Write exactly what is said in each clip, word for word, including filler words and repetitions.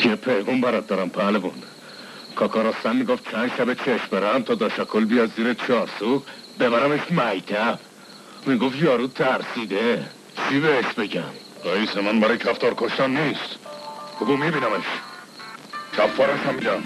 یه پیغام برات دارم پهلوان. کاکا رستم میگفت چند شب چشم برم تا داشکل بیاد زیر چارسوق ببرمش میتب. میگفت یارو ترسیده. چی بهش بگم؟ رئیس من برای کفتار کشتن نیست. بگو میبینمش. کفارش هم میدم.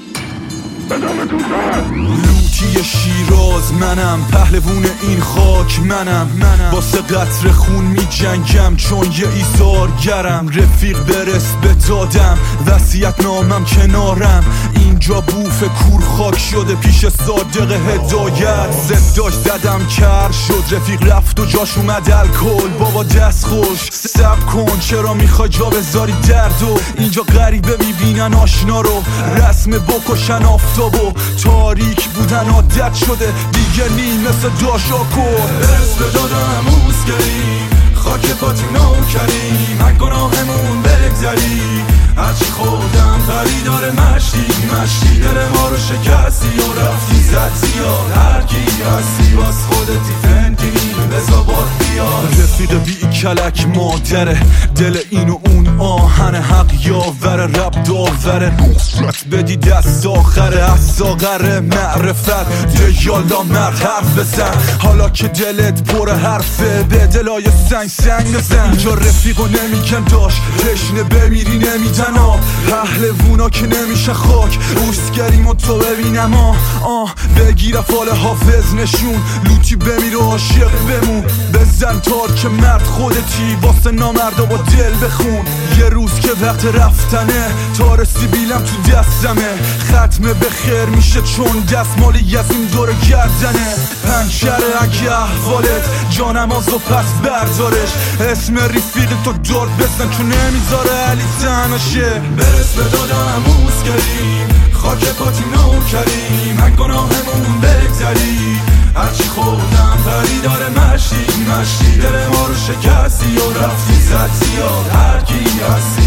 بدامتون زد. لوتی شیراز منم، پهلوون این خاک منم. واسه قطر خون می جنگم چون یه ایثارگرم. رفیق برس به دادم، وصیت نامم کنارم. اینجا بوف کور خاک شده پیش صادق هدایت. زداش زدم کر شد، رفیق رفت و جاش اومد الکل. بابا دست خوش سب کن، چرا میخوای جا بذاری دردو؟ اینجا غریبه میبینن آشنا رو، رسم بکشن آفتابو. تاریک بودن عادت شده دیگه نیم مثل داشاکر. برس به دادم موسگری، خاک پاتی نوکری. من گناهمون بگذری، هرچی خودم خریدار مشتی مشتی. دل ما رو شکستی و رفتی زد زیاد. هرکی هستی باز خودتی فندی بزا باد بیاد. رفیق بی کلک مادره، دل این و اون آهن. حق یاوره رب داوره، نصرت بدی دست آخره. از ساغر معرفت ده یالا مرد حرف بزن. حالا که دلت پر حرفه به دلای سنگ سنگ بزن. اینجا رفیقو نمیگن داشت تشنه بمیری نمیدن آب. پهلوونا که نمیشه خاک اوسگریم و تو ببینم آه آه. بگیر فال حافظ نشون، لوتی بمیر و عاشق بمون. بزن تار که مرد خودتی، واسه نامردا با دل بخون. یه روز که وقت رفتنه، تار سیبیلم تو دستمه. ختمه به خیر میشه چون دستمالی از این دور گردنه. پنچره اگه احوالت جانماز و پس بردارش. اسم رفیق تو داد بزن چون نمیذاره علی تناشه. برس به دادم موسگری، خاک پاتی نوکری. من گناهمون بگذری، هرچی خودم خریدار مشتی مشتی. دل ما رو شکستی و رفتی زد زیاد. هرکی هستی